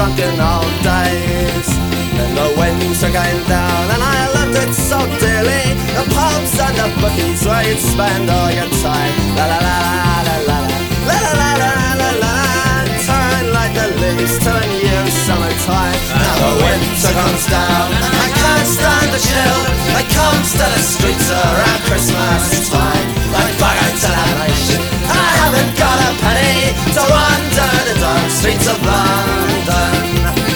drunken old days. Then the winter came down and I loved it so dearly. The pubs and the bookies where you'd spend all your time. La la la la la la la la la la la la. Turn like the leaves to a new summertime. Now the winter comes down, I can't stand the chill that comes to the streets around Christmas time. Like bugger to the nation, I haven't got a penny to wander the dark streets of London.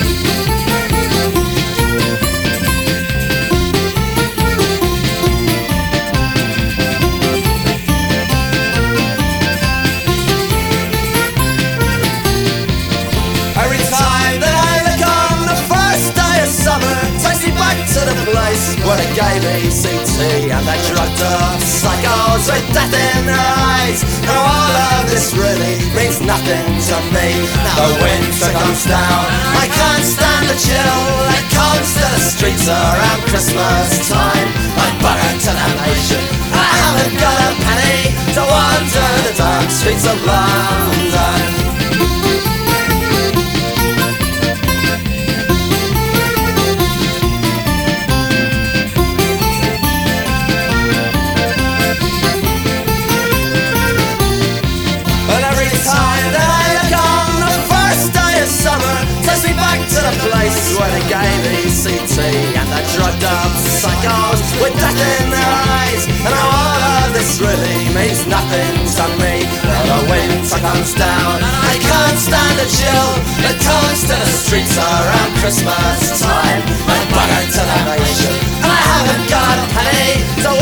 Every time that I look on the first day of summer, takes me back to the place where they gave me CT and they drugged up psychos with death in their eyes. Now all of this really means nothing to me. Now the winter comes down, I can't stand the chill that comes to the streets around Christmas time. Like bugger to the nation, I haven't got a penny to wander the dark streets of London. Takes me back to the place where they gave ECT and they drugged up psychos with death in their eyes. And all of this really means nothing to me. Now the winter comes down, I can't stand the chill that comes to the streets around Christmas time. Like bugger to the nation, and I haven't got a penny to